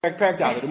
Parak Dalet.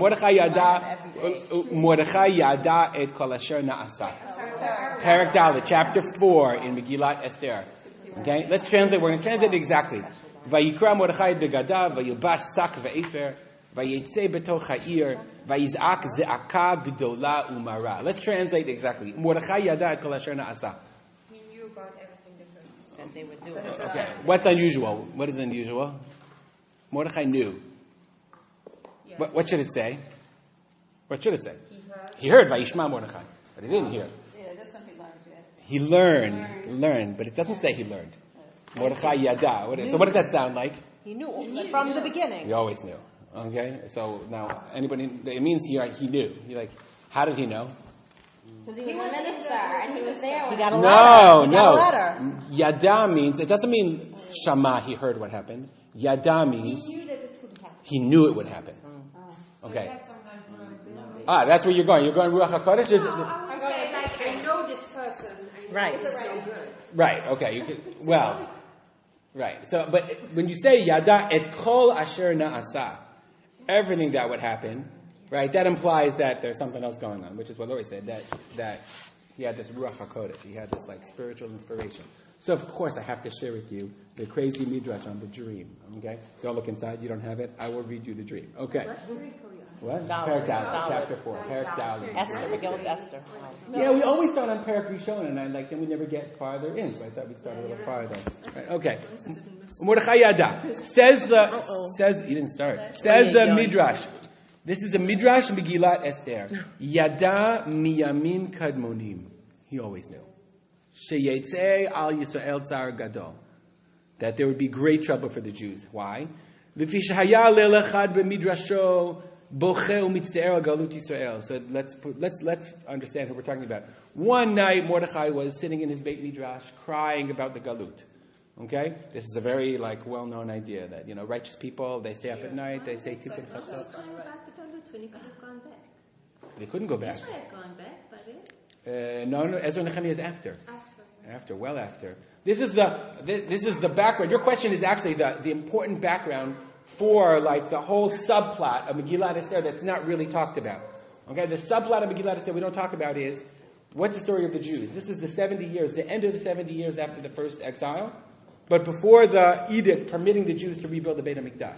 Mordechai yada et kol asher na'asa. Parak Dalet, chapter 4 in Megillat Esther. Okay, let's translate. We're going to translate it exactly. Vayikra Mordechai begadav, vayilbash sak ve'efer, vayetze betoch ha'ir, vayizak ze'aka gdola umara. Let's translate exactly. Mordechai yada et kol asher na'asa. He knew about everything that they would do. Okay, what's unusual? What is unusual? Mordechai knew. Yeah. What should it say? What should it say? He heard. He heard Vayishma Mordechai, but he didn't hear. Yeah, that's what he learned. Yeah. He learned, but it doesn't say he learned. Mordechai yada. So what does that sound like? He knew from the beginning. He always knew. Okay, so now anybody, it means he knew. How did he know? Because he was a minister and he was there. He got a letter. No. Got a letter. Yada means, it doesn't mean Shama, he heard what happened. Yada means He knew that it would happen. he knew it would happen. Okay. That's where you're going. You're going Ruach HaKodesh? I would say, like, I know this person. Right. It's no good. Right, okay. Right. So, but when you say Yada et kol asher na'asa, everything that would happen, right, that implies that there's something else going on, which is what Lori said, that he had this Ruach HaKodesh, he had this like spiritual inspiration. So of course I have to share with you the crazy midrash on the dream, okay? Don't look inside, you don't have it, I will read you the dream. Okay. What? Parak Dalet, chapter 4. Parak Dalet. Esther, Megillat Esther. Yeah, we always start on Parak Rishon, and then we never get farther in, so I thought we'd start a little farther. Right, okay. Mordechai Yada. Says you didn't start. Says the Midrash. This is a Midrash Megillat Esther. Yada miyamin kadmonim. He always knew. Sheyetzei al Yisrael tsar gadol. That there would be great trouble for the Jews. Why? L'fi shehaya leil echad b'midrasho bocheh umitzte'er galut Yisrael. So let's understand who we're talking about. One night Mordechai was sitting in his Beit Midrash crying about the galut. Okay? This is a very well-known idea that, righteous people, they stay up at night, they say Tikkun Chatzot. When he could have gone back. They couldn't go back. Israel had gone back, but it. No, Ezra Nehemiah is after. Well after. This is the background. Your question is actually the important background for the whole subplot of Megillat Esther that's not really talked about. Okay, the subplot of Megillat Esther we don't talk about is what's the story of the Jews. This is the 70 years, the end of the 70 years after the first exile, but before the edict permitting the Jews to rebuild the Beit HaMikdash.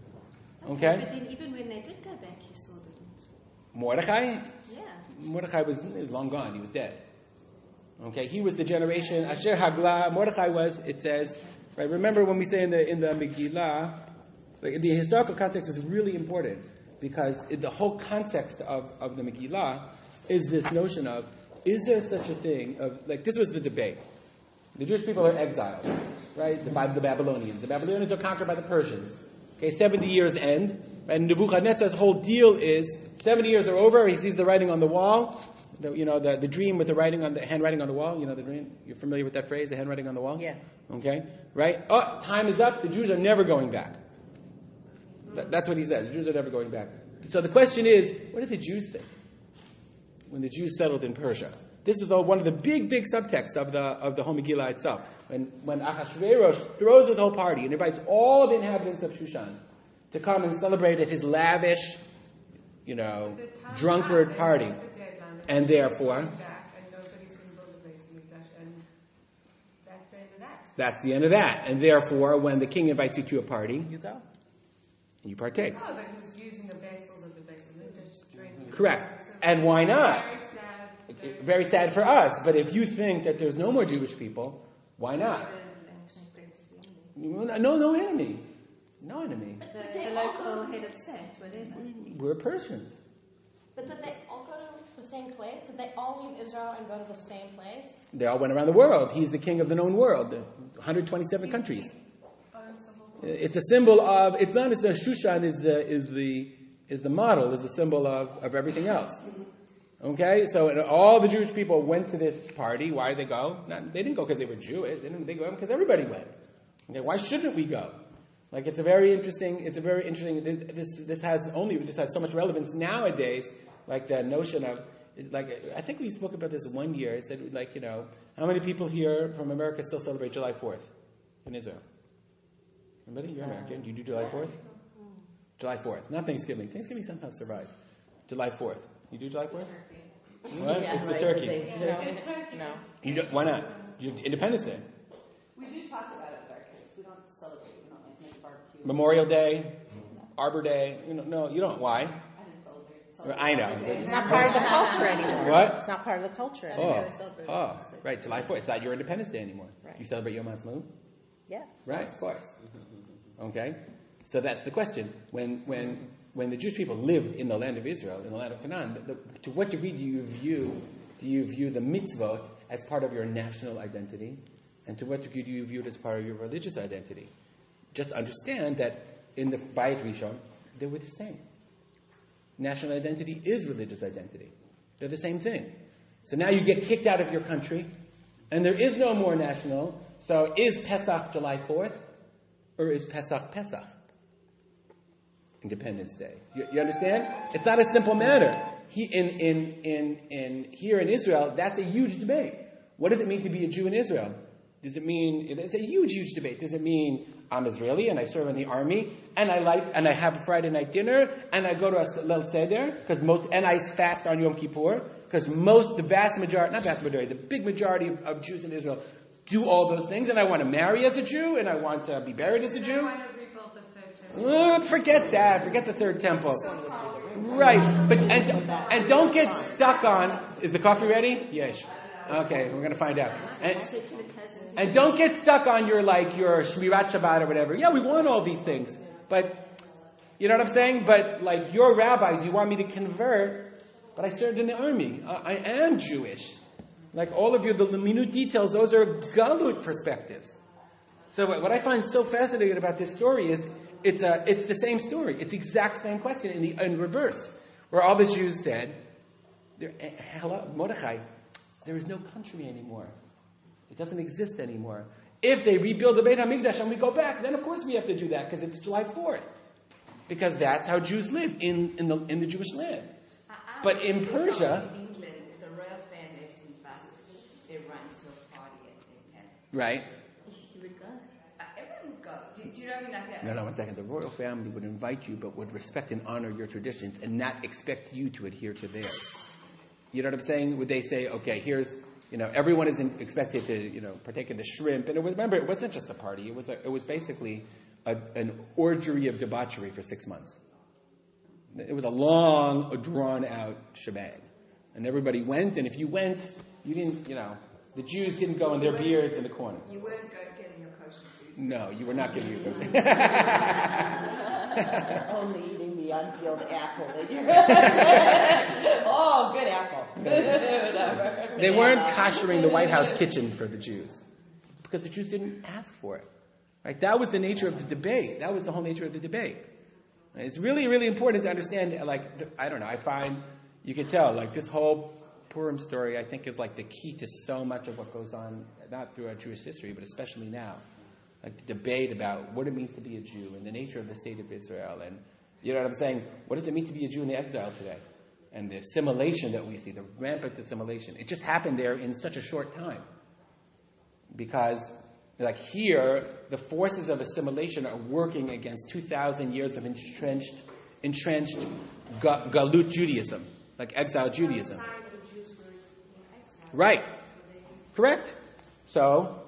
Okay? But then even when they did go back, he still didn't. Mordechai? Yeah. Mordechai was long gone. He was dead. Okay, he was the generation Asher Hagla. Mordechai was. It says, right. Remember when we say in the Megillah, the historical context is really important because the whole context of the Megillah is this notion of is there such a thing of this was the debate. The Jewish people are exiled, right? The Babylonians. The Babylonians are conquered by the Persians. Okay, 70 years end. And Nebuchadnezzar's whole deal is 70 years are over. He sees the writing on the wall. The dream with the handwriting on the wall. The dream. You're familiar with that phrase, the handwriting on the wall? Yeah. Okay, right? Oh, time is up. The Jews are never going back. That's what he says. The Jews are never going back. So the question is, what did the Jews think when the Jews settled in Persia? This is one of the big subtexts of the whole Megillah itself. When Achashverosh throws his whole party and invites all the inhabitants of Shushan to come and celebrate at his lavish, drunkard party. And therefore, that's the end of that. And therefore, when the king invites you to a party, you go. And you partake. Oh, but he was using the vessels of the Beis Hamikdash to drink. Correct. And why not? Very sad for us. But if you think that there's no more Jewish people, why not? No enemy. No enemy. The local head of state, whatever. We're Persians. But did they all go to the same place? Did they all leave Israel and go to the same place? They all went around the world. He's the king of the known world. 127 countries. It's a symbol of. It's not as Shushan is the model. Is a symbol of everything else. Okay, so all the Jewish people went to this party. Why did they go? They didn't go because they were Jewish. They go because everybody went. Okay, why shouldn't we go? It's a very interesting. This has so much relevance nowadays. The notion of I think we spoke about this one year. I said how many people here from America still celebrate July 4th in Israel? Anybody? You're American. Do you do July 4th? July 4th. Not Thanksgiving. Thanksgiving somehow survived. July 4th. You do July 4th? What? Yeah, it's the right, turkey. No. You do, why not? Independence Day. We do talk about it with our kids. We don't celebrate. We don't like make barbecue. Memorial Day. Arbor Day. No, you don't. Why? I didn't celebrate. I know. It's not part of the culture anymore. What? It's not part of the culture anymore. Right. July 4th. It's not your Independence Day anymore. Right. You celebrate Yom Ha'atzmaut? Yeah. Right, of course. Okay? So that's the question. When the Jewish people lived in the land of Israel, in the land of Canaan, to what degree do you view the mitzvot as part of your national identity? And to what degree do you view it as part of your religious identity? Just understand that in the Bayit Rishon, they were the same. National identity is religious identity. They're the same thing. So now you get kicked out of your country, and there is no more national. So is Pesach July 4th, or is Pesach Pesach? Independence Day. You understand? It's not a simple matter. Here in Israel, that's a huge debate. What does it mean to be a Jew in Israel? Does it mean, it's a huge debate. Does it mean I'm Israeli and I serve in the army and I have a Friday night dinner and I go to a Leil Seder and I fast on Yom Kippur because the big majority of Jews in Israel do all those things, and I want to marry as a Jew and I want to be buried as a Jew? I want to rebuild the third temple. Forget that. Forget the third temple. Right, but and don't get stuck on. Is the coffee ready? Yes. Okay, we're going to find out. And don't get stuck on your Shmirat Shabbat or whatever. Yeah, we want all these things, but you know what I'm saying. But like your rabbis, you want me to convert, but I served in the army. I am Jewish. Like all of you, the minute details, those are galut perspectives. So what I find so fascinating about this story is it's the same story. It's the exact same question in reverse, where all the Jews said, "Hello, Mordechai, there is no country anymore. It doesn't exist anymore. If they rebuild the Beit HaMikdash and we go back, then of course we have to do that because it's July 4th, because that's how Jews live in the Jewish land. But in Persia." Right. You would go. Everyone would go. Do you know what I mean? Like that? No, 1 second. The royal family would invite you, but would respect and honor your traditions and not expect you to adhere to theirs. You know what I'm saying? Would they say, okay, here's, everyone is expected to, partake in the shrimp. And it wasn't just a party. It was basically an orgy of debauchery for 6 months. It was a long, drawn-out shebang. And everybody went, and if you went, you didn't, the Jews didn't go in their beards in the corner. You weren't getting your kosher food. No, you were not getting your kosher. Only eating the unpeeled apple. Oh, good apple. Whatever. They weren't koshering the White House kitchen for the Jews because the Jews didn't ask for it. Right? That was the nature of the debate. That was the whole nature of the debate. And it's really, really important to understand. I find you can tell this whole Purim story, I think, is the key to so much of what goes on, not throughout Jewish history, but especially now. The debate about what it means to be a Jew and the nature of the state of Israel. And you know what I'm saying? What does it mean to be a Jew in the exile today? And the assimilation that we see, the rampant assimilation. It just happened there in such a short time. Because, here, the forces of assimilation are working against 2,000 years of entrenched Galut Judaism, exile Judaism. Right. Correct. So,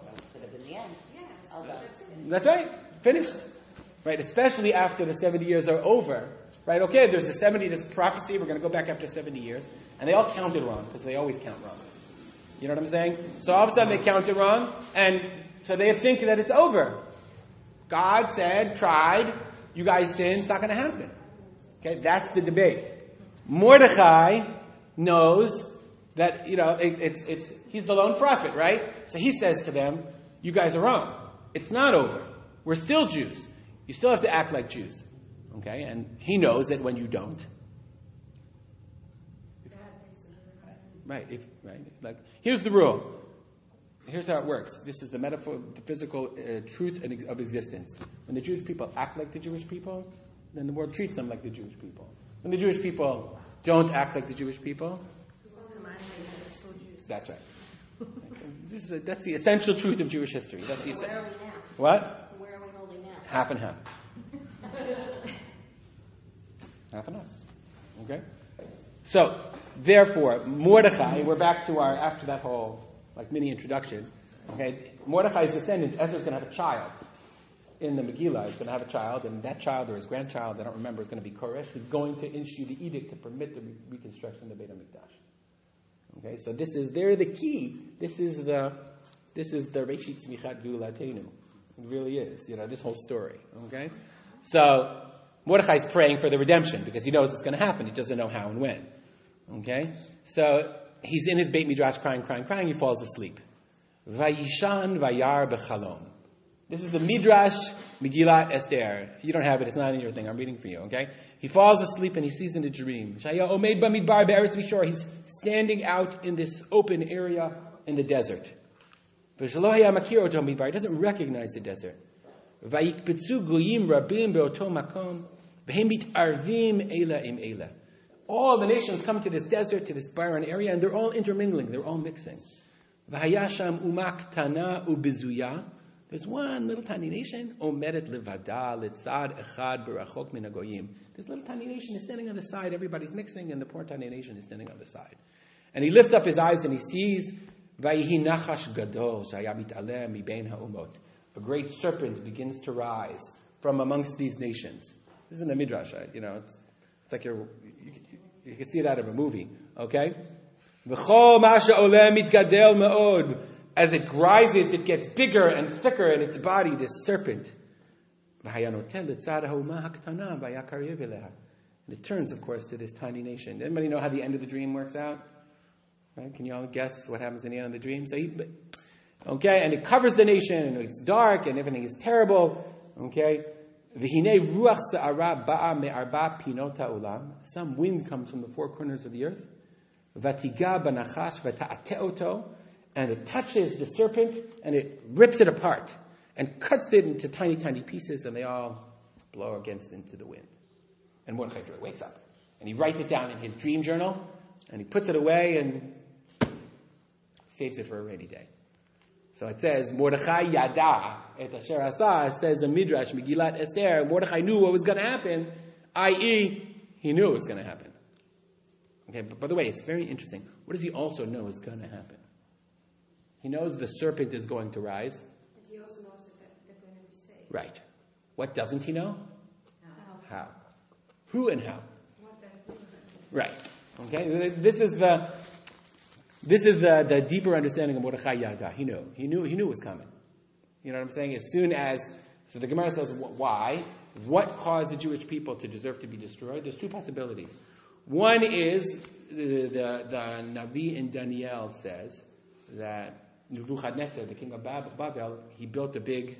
that's right. Finished. Right. Especially after the 70 years are over. Right. Okay. There's the 70. This prophecy. We're going to go back after 70 years, and they all counted wrong because they always count wrong. You know what I'm saying? So all of a sudden they counted wrong, and so they think that it's over. God said, tried. You guys sinned. It's not going to happen. Okay. That's the debate. Mordechai knows that, he's the lone prophet, right? So he says to them, you guys are wrong. It's not over. We're still Jews. You still have to act like Jews. Okay? And he knows that when you don't. Right. Here's the rule. Here's how it works. This is the metaphysical truth of existence. When the Jewish people act like the Jewish people, then the world treats them like the Jewish people. When the Jewish people don't act like the Jewish people, that's right. That's the essential truth of Jewish history. That's the Where are we now? What? Where are we holding now? Half and half. Half and half. Okay? So, therefore, Mordechai, we're back to our, after that whole, mini introduction, okay? Mordechai's descendants, Ezra's going to have a child. In the Megillah, he's going to have a child, and that child, or his grandchild, I don't remember, is going to be Koresh, who's going to issue the edict to permit the reconstruction of the Beit HaMikdash. Okay, so they're the key. This is the Reshit Tzmichat Geulatenu. It really is, this whole story. Okay? So, Mordechai's praying for the redemption, because he knows it's going to happen. He doesn't know how and when. Okay? So, he's in his Beit Midrash crying, he falls asleep. Vayishan vayar bechalom. This is the Midrash Megillat Esther. You don't have it, it's not in your thing. I'm reading for you, okay? He falls asleep and he sees in a dream. He's standing out in this open area in the desert. He doesn't recognize the desert. All the nations come to this desert, to this barren area, and they're all intermingling, they're all mixing. There's one little tiny nation, Omeret Levada, Litzad Echad Berachok Min HaGoyim. This little tiny nation is standing on the side, everybody's mixing, and the poor tiny nation is standing on the side. And he lifts up his eyes and he sees, Vayihi Nachash Gadol, Shaya Mitaleh Mibein HaUmot. A great serpent begins to rise from amongst these nations. This is in the Midrash, it's like you can see it out of a movie, okay? V'chol Masha Oleh Mitgadel Me'od. As it rises, it gets bigger and thicker in its body, this serpent. And it turns, of course, to this tiny nation. Anybody know how the end of the dream works out? Right? Can you all guess what happens in the end of the dream? Okay, and it covers the nation, and it's dark, and everything is terrible. Okay? Some wind comes from the four corners of the earth. And it touches the serpent, and it rips it apart, and cuts it into tiny, tiny pieces, and they all blow against into the wind. And Mordechai wakes up, and he writes it down in his dream journal, and he puts it away, and saves it for a rainy day. So it says, Mordechai yada et asher asa, it says in Midrash, Megillat Esther, Mordechai knew what was going to happen, i.e., he knew it was going to happen. Okay, but by the way, it's very interesting. What does he also know is going to happen? He knows the serpent is going to rise. And he also knows that they're going to be saved. Right. What doesn't he know? How. Who and how. What they're doing. Right. Okay. This is the deeper understanding of Mordechai Yada. He knew it was coming. You know what I'm saying? As soon as, so the Gemara says, why? What caused the Jewish people to deserve to be destroyed? There's two possibilities. One is the Navi in Daniel says that Nebuchadnezzar, the king of Babel, he built a big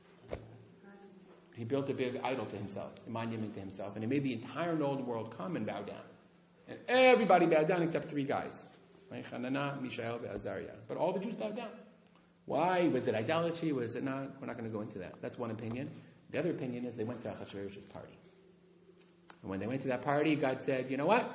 idol to himself, a monument to himself, and he made the entire known world come and bow down. And everybody bowed down except three guys, right? Hananiah, Mishael, and Azariah. But all the Jews bowed down. Why? Was it idolatry? Was it not? We're not going to go into that. That's one opinion. The other opinion is they went to Achashverosh's party. And when they went to that party, God said, you know what?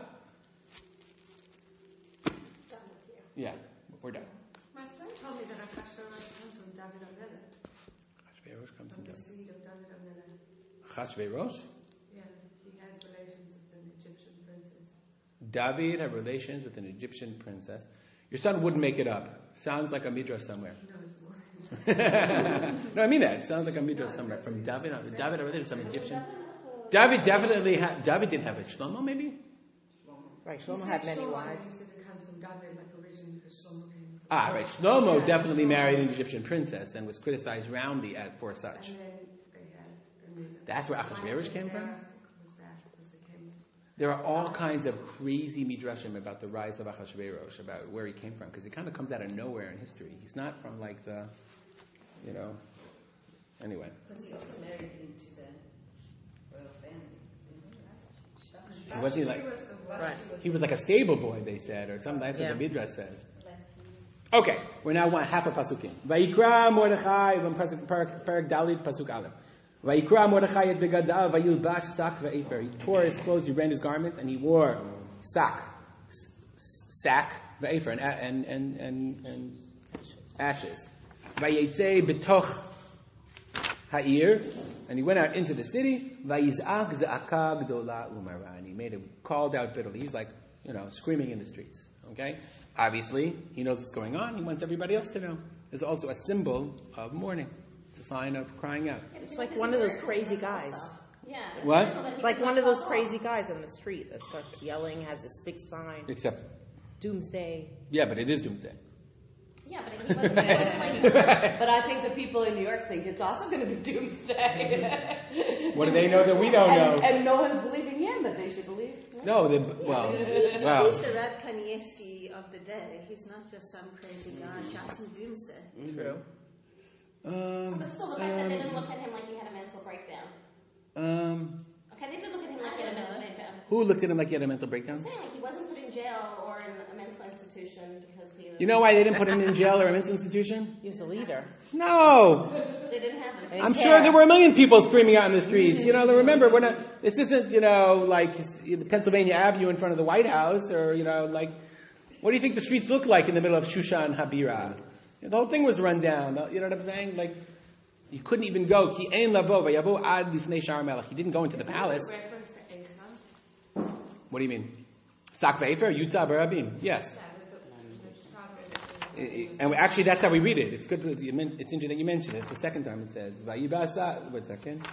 Yeah, we're done. My son told me that Achashverosh comes from David HaMelech. Achashverosh comes from the David. seed of David HaMelech. Achashverosh? Yeah, he had relations with an Egyptian princess. David had relations with an Egyptian princess. Your son wouldn't make it up. Sounds like a midrash somewhere. He knows more. No, I mean that. It sounds like a midrash somewhere. From David had relations with some Egyptian. David definitely had. David didn't have it. Shlomo maybe. Right, Shlomo had many wives. He said it comes from David, like originally, because Shlomo came. Right. Shlomo definitely married an Egyptian princess and was criticized roundly for such. And then they had. That's where Achashverosh came from? Because it came. There are all kinds of crazy midrashim about the rise of Achashverosh, about where he came from, because he kind of comes out of nowhere in history. He's not from like the, anyway. Because he also married into the royal family. Wasn't he like? Right. He was like a stable boy, they said, or something. That's what the midrash says. Okay, we're now half a pasukim. Vayikra Mordechai, Parak Dalid, pasuk Aleph. Vayikra Mordechai et begadav vayilbash sak ve'efer. He tore his clothes, he rent his garments, and he wore sack ve'efer, and ashes. Vayetze betoch ha'ir, and he went out into the city. Vayiz'ak za'aka gdola umara, and he called out bitterly. He's like, screaming in the streets. Okay, obviously he knows what's going on. He wants everybody else to know. It's also a symbol of mourning. It's a sign of crying out. It's like one of those crazy guys. Yeah. What? It's like one of those crazy guys on the street that starts yelling, has this big sign, Except, Doomsday. yeah, but it is doomsday. Yeah, but he wasn't like... But I think the people in New York think it's also going to be doomsday. What do they know that we don't know? And no one's believing him, but they should believe. No, He's wow. the Rav Kanievsky of the day. He's not just some crazy guy shouting doomsday. True. But still, the fact that they didn't look at him like he had a mental breakdown. Okay, they did look at him like he had a mental breakdown. Who looked at him like he had a mental breakdown? I'm saying, like, he wasn't put in jail or in a mental institution because he was... You know why they didn't put him in jail or a mental institution? He was a leader. No! They didn't have him. I'm sure there were a million people screaming out in the streets. Remember, this isn't, like Pennsylvania Avenue in front of the White House or, what do you think the streets look like in the middle of Shushan Habira? The whole thing was run down. You know what I'm saying? Like, you couldn't even go. Ki ein lavo vayavo ad lifnei Shar Melech. He didn't go into the palace. What do you mean? Sak ve'efer yutza barabim. Yes. And actually, that's how we read it. It's good. It's interesting that you mentioned it. It's the second time it says vayibasa. 1 second.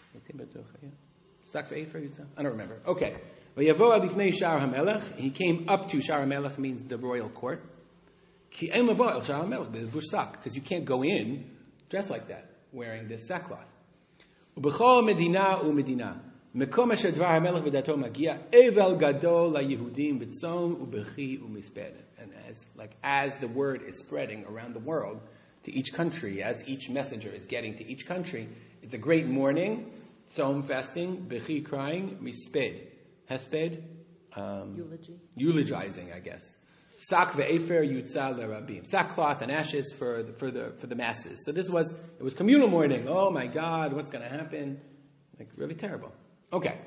Sak ve'efer yutza. I don't remember. Okay. Vayavo ad lifnei Shar HaMelech. He came up to Shar HaMelech, means the royal court. Ki ein lavo el Shar HaMelech b'levush sak, because you can't go in dressed like that, wearing this sackcloth. Ubechol medina umedina. Mekom asher dvar hamelech v'dato magia evel gadol laYehudim b'tzom ubechi umisped. And as the word is spreading around the world to each country, as each messenger is getting to each country, it's a great mourning, tzom fasting, bechi crying, misped, hesped, eulogizing, I guess. Sak ve'efer yutza lerabim. Sackcloth and ashes for the masses. So it was communal mourning. Oh my God, what's going to happen? Like really terrible. Okay.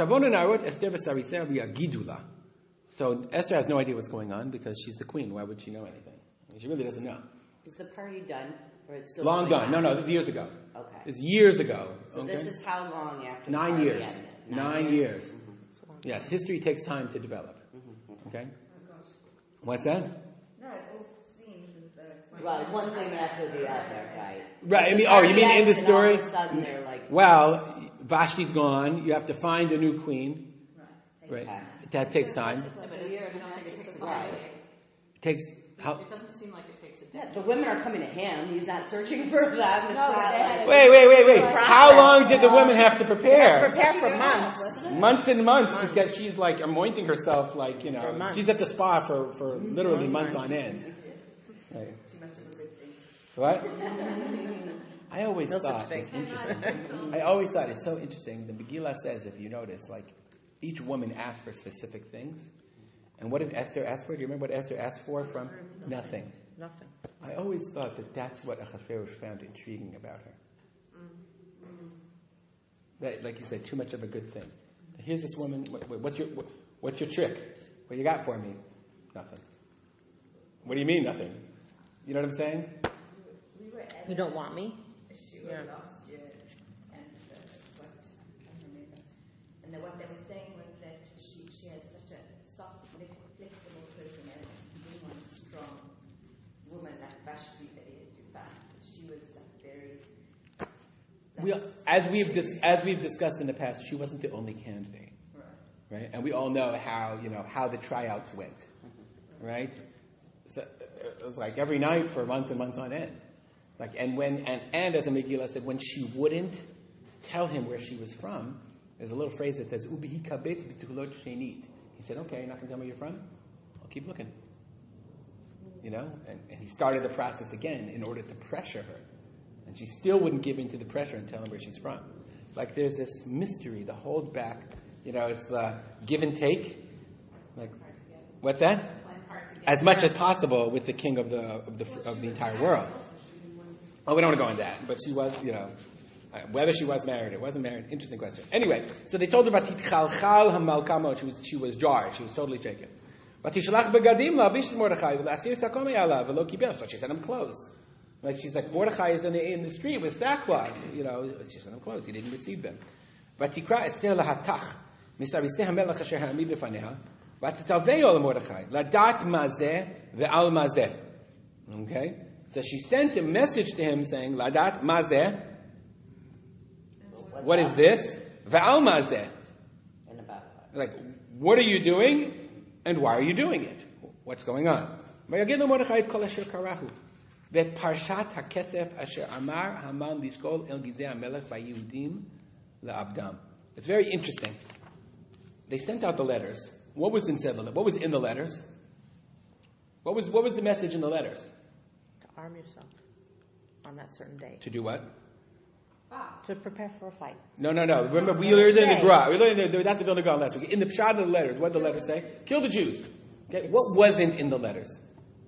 So Esther has no idea what's going on because she's the queen. Why would she know anything? She really doesn't know. Is the party done, or it's still long done? No, this is years ago. Okay. This is years ago. So okay? this is how long after? 9 years. 9 years. Mm-hmm. Yes, history takes time to develop. Okay. What's that? No, it all seems as though it's Right, one thing after the other, right? Right. You mean in the story? All of a sudden they're like, well, Vashti's gone. You have to find a new queen. Right. Okay. That takes time. right. It takes how? It doesn't seem like it takes a Yeah, decade. the women are coming to him. He's not searching for them. It's not like, Wait. How long did the women have to prepare? Prepare for months. Months and months. Because she's like anointing herself, like she's at the spa for literally months on end. Right. What? I always thought it's interesting. I always thought it's so interesting. The Megillah says, if you notice, like each woman asked for specific things. And what did Esther ask for? Do you remember what Esther asked for from? Nothing. I always thought that that's what Achashverosh found intriguing about her. That, like you said, too much of a good thing. Here's this woman. What's your trick? What you got for me? Nothing. What do you mean nothing? You know what I'm saying? You don't want me? last year, and what they were saying was that she has such a soft, flexible personality. She didn't want a strong woman like Vashti that he had to find. She was like very. As we've discussed in the past, she wasn't the only candidate, right? And we all know how the tryouts went, right? So it was like every night for months and months on end. Like and as a Megillah said, when she wouldn't tell him where she was from, there's a little phrase that says "Ubihi kabetz b'tulot shenit." He said, "Okay, you're not going to tell me where you're from? I'll keep looking." And he started the process again in order to pressure her, and she still wouldn't give in to the pressure and tell him where she's from. Like there's this mystery, the hold back. It's the give and take. Like, what's that? As much as possible with the king of the entire world. Oh, we don't want to go into that. But she was, whether she was married or wasn't married, interesting question. Anyway, so they told her about Titchalchal HaMalkamo. She was jarred. She was totally shaken. But Tishalach begadim la bishit Mordechai v'lasir sakomei alav v'lo kibel. So she sent him clothes. Like she's like, Mordechai is in the street with sackcloth. You know, she sent him clothes. He didn't receive them. Vatikra Esther lahatach misariseh hamelech asher ha'amid lefaneha vatitzalveo leMordechai ladat mazeh ve'al mazeh. Okay, so she sent a message to him saying, Ladat mazeh. What is this? Ve'al mazeh. Like, what are you doing, and why are you doing it? What's going on? Vayagid leMordechai et kol asher karahu. Vet parshat hakesef asher amar Haman lishkol el gizeh hamelech va'Yehudim le'abdam. It's very interesting. They sent out the letters. What was in the letters? What was the message in the letters? To arm yourself on that certain day. To do what? To prepare for a fight. No. Remember, we learned in the Gra. We learned that's the Vilna Gaon last week. In the Pshat of the letters, what did the letters say? Kill the Jews. Okay, what wasn't in the letters?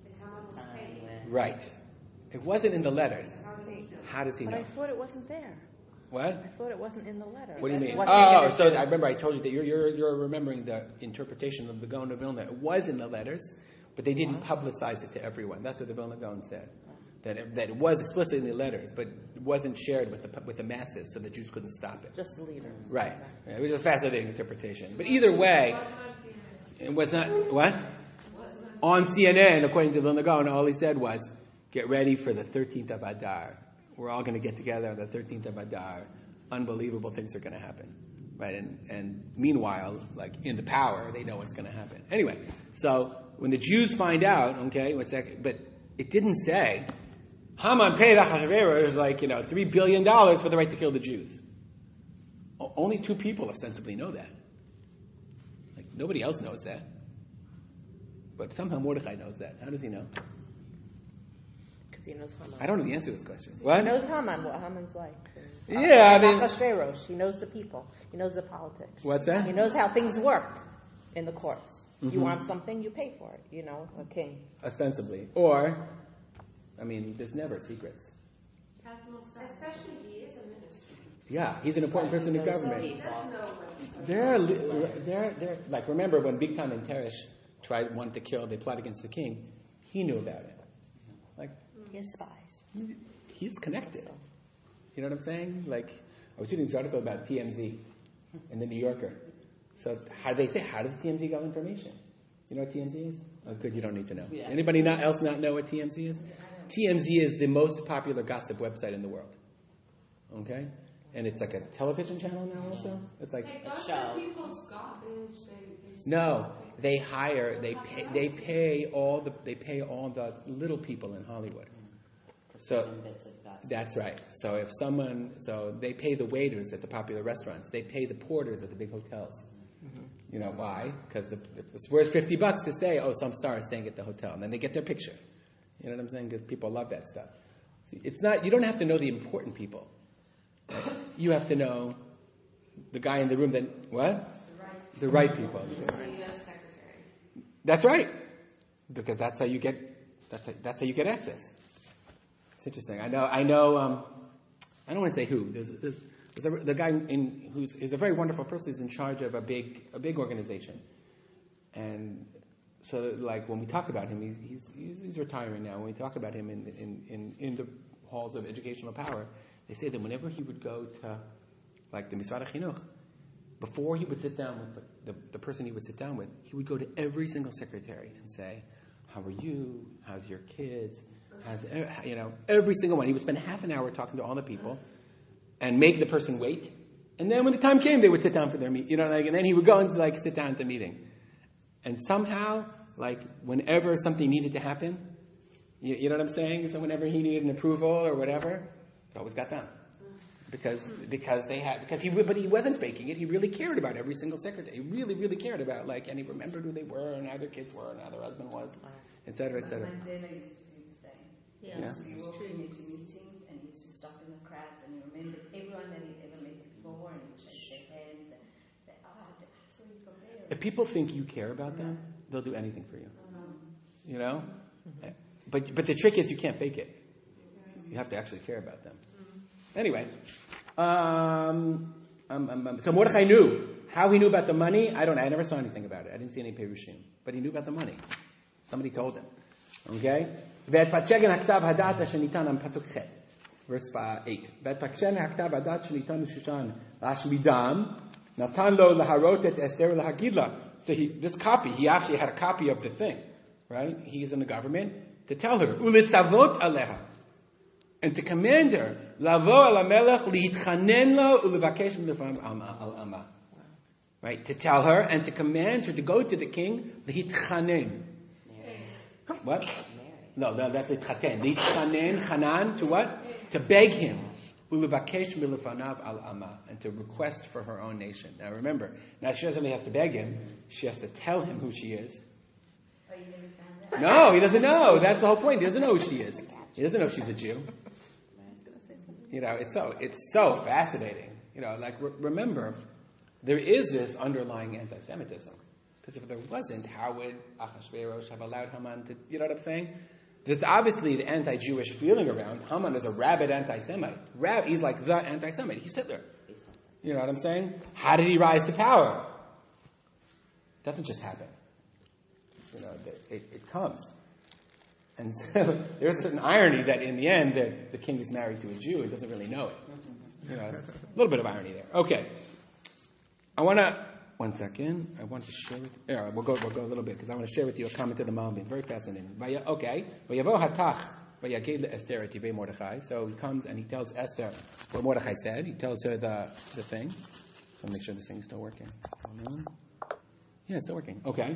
Right. It wasn't in the letters. How does he know? But I thought it wasn't there. What? I thought it wasn't in the letter. What do you mean? So I remember I told you that you're remembering the interpretation of the Gaon of Vilna. It was in the letters, but they didn't publicize it to everyone. That's what the Vilna Gaon said. That it was explicit in the letters, but it wasn't shared with the masses, so the Jews couldn't stop it. Just the leaders. Right. It was a fascinating interpretation. But either way, it was not what? On CNN, according to Vilna Gaon, all he said was, "Get ready for the 13th of Adar. We're all going to get together on the 13th of Adar. Unbelievable things are going to happen." Right? And meanwhile, like in the power, they know what's going to happen. Anyway, so when the Jews find out, okay, but it didn't say Haman paid Achashverosh like $3 billion for the right to kill the Jews. Only 2 people ostensibly know that. Like nobody else knows that. But somehow Mordechai knows that. How does he know? Because he knows Haman. I don't know the answer to this question. What? He knows Haman, what Haman's like. Yeah, I mean... Achashverosh, he knows the people. He knows the politics. What's that? He knows how things work in the courts. Mm-hmm. You want something, you pay for it. A king. Ostensibly. Or, there's never secrets. Especially he is a minister. Yeah, he's an important person in government. So he does know They're like, remember when Bigtan and Teresh wanted to kill, they plot against the king, he knew about it. Like, he has spies. He's connected. You know what I'm saying? Like, I was reading this article about TMZ in the New Yorker. So how does TMZ get information? You know what TMZ is? Oh, good, you don't need to know. Yeah. Anybody else not know what TMZ is? TMZ is the most popular gossip website in the world. Okay? And it's like a television channel now also? It's like a show. People's garbage. No, they pay all the little people in Hollywood. So that's right. So they pay the waiters at the popular restaurants. They pay the porters at the big hotels. Mm-hmm. You know why? Because it's worth $50 to say, some star is staying at the hotel, and then they get their picture. You know what I'm saying? Because people love that stuff. See, you don't have to know the important people. You have to know the guy in the room that what? The right people. The U.S. Secretary. That's right, because that's how you get access. It's interesting. I know. I don't want to say who. There's the guy who's a very wonderful person who's in charge of a big organization, and so like when we talk about him, he's retiring now. When we talk about him in the halls of educational power, they say that whenever he would go to like the Misrad HaChinuch, before he would sit down with the person he would sit down with, he would go to every single secretary and say, "How are you? How's your kids? Every single one." He would spend half an hour talking to all the people and make the person wait. And then when the time came, they would sit down for their meeting. And then he would go and sit down at the meeting. And somehow, whenever something needed to happen, you know what I'm saying? So whenever he needed an approval or whatever, it always got done. Because he wasn't faking it. He really cared about every single secretary. He really, really cared about, and he remembered who they were and how their kids were and how their husband was, et cetera, et cetera. Mandela used to do the same. He used to be walking into meetings and he used to stop in the crowds and he remembered everyone that he'd ever met before and he'd shake their hands and say, absolutely from there. If people think you care about them, they'll do anything for you. You know? Mm-hmm. But the trick is you can't fake it. You have to actually care about them. Anyway, so Mordechai knew. How he knew about the money, I don't know. I never saw anything about it. I didn't see any Perushim. But he knew about the money. Somebody told him. Okay? והתפצ'גן הכתב הדת אשר ניתן על פסוק ח'. Verse 8. והתפצ'גן הכתב הדת שניתן לשושן להשמידם, נתן לו להראות את אסתר ולהגיד לה. So this copy, he actually had a copy of the thing, right? He's in the government to tell her, ulitzavot aleha, and to command her, lavo al hamelech liitchanen lo ulevakesh milefanav al ama. Right? To tell her and to command her to go to the king, liitchanen. What? No, that's litchaten. Liitchanen, chanan, to what? To beg him. Ulevakesh milefanav al ama, and to request for her own nation. Now remember, now she doesn't only have to beg him, she has to tell him who she is. Oh, you never found that? No, he doesn't know. That's the whole point. He doesn't know who she is. He doesn't know if she's a Jew. You know, it's so fascinating. You know, like remember, there is this underlying anti-Semitism. Because if there wasn't, how would Achashverosh have allowed Haman to? You know what I'm saying? There's obviously the anti-Jewish feeling around. Haman is a rabid anti-Semite. He's like the anti-Semite. He's Hitler. You know what I'm saying? How did he rise to power? It doesn't just happen. You know, it comes. And so there's a certain irony that in the end the king is married to a Jew and doesn't really know it. You know, a little bit of irony there. Okay. I want to... One second. I want to share with you. We'll go a little bit because I want to share with you a comment of the Malbim. Very fascinating. Okay. Vayavo hatach vayaged leEsther tivei Mordechai. So he comes and he tells Esther what Mordechai said. He tells her the thing. So make sure this thing is still working. Hold on. Yeah, it's still working. Okay.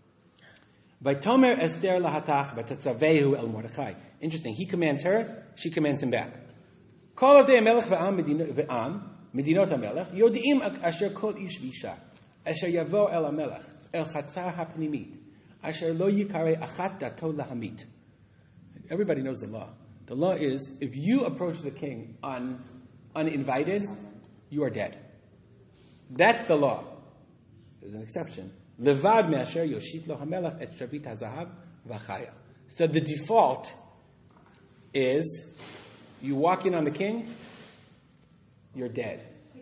Vaytomer Esther lahatach v'tatzavehu el Mordechai. Interesting. He commands her. She commands him back. Kol avdei hamelech ve'am medinot hamelech yodi'im asher kol ish v'isha. Asher yavo el hamelech el chatzar hapnimit asher lo yikarei achat dato lahamit. Everybody knows the law. The law is if you approach the king uninvited, you are dead. That's the law. There's an exception. Levad me'asher yoshit lo hamelech et shavit hazahav v'chaya. So the default is you walk in on the king, you're dead.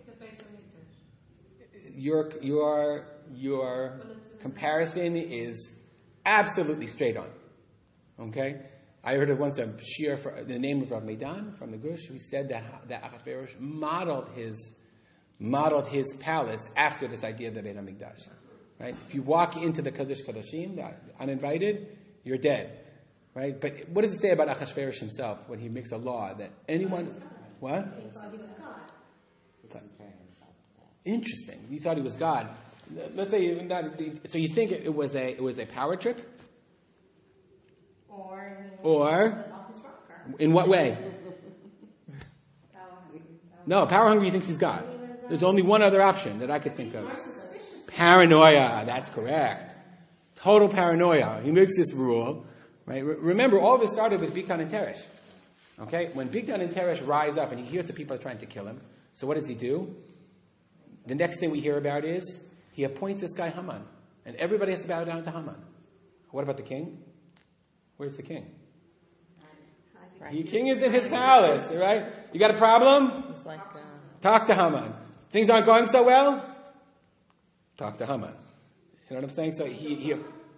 Your comparison is absolutely straight on. Okay? I heard of once a shiur for the name of Rav Meidan from the Gush who said that Achashverosh modeled his palace after this idea of the Beit HaMikdash. Right? If you walk into the Kodesh Kodashim uninvited, you're dead. Right? But what does it say about Achashverosh himself when he makes a law that anyone... What? Interesting. You thought he was God. Let's say so. You think it was a power trip, or in what way? No, power hungry. He thinks he's God. There's only one other option that I could think of. Paranoia. That's correct. Total paranoia. He makes this rule, right? Remember, all of this started with Bigtan and Teresh. Okay, when Bigtan and Teresh rise up and he hears that people are trying to kill him, so what does he do? The next thing we hear about is he appoints this guy Haman. And everybody has to bow down to Haman. What about the king? Where's the king? The king is in his palace, right? You got a problem? It's like, talk to Haman. Things aren't going so well? Talk to Haman. You know what I'm saying? So he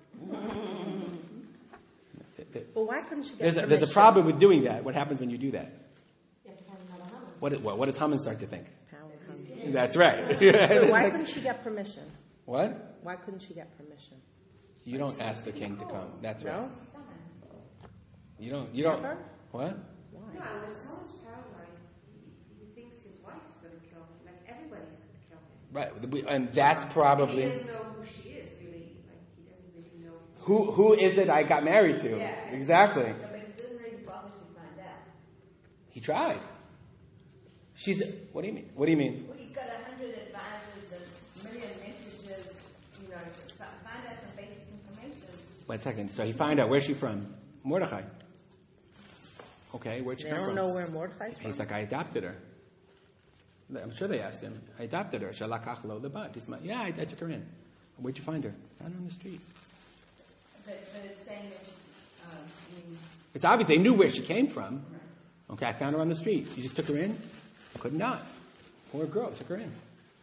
well, why couldn't she get there's a problem with doing that. What happens when you do that? You have to have another Haman. What does Haman start to think? power hungry. That's right. But why couldn't she get permission? What? Why couldn't she get permission? You don't ask the king to come. That's right. No? You don't. Never? What? Why? No, when someone's paranoid, he thinks his wife's going to kill him. Like everybody's going to kill him. Right, and that's probably And he doesn't know who she is, really. Like he doesn't really know. who is it I got married to? Yeah. Exactly. But it doesn't really bother to find out. He tried. What do you mean? What do you mean? Well, he's got 100 advisors and a million messages. You know, find out some basic information. Wait a second. So he found out where's she from? Mordechai. Okay, where'd she They come don't from? know where Mordechai's from. He's like, I adopted her. I'm sure they asked him. I adopted her. Shalakach lo lebat. He's like, yeah, I took her in. Where'd you find her? Found her on the street. But it's saying that It's obvious they knew where she came from. Okay, I found her on the street. You just took her in? Could not. Poor girl, took her in.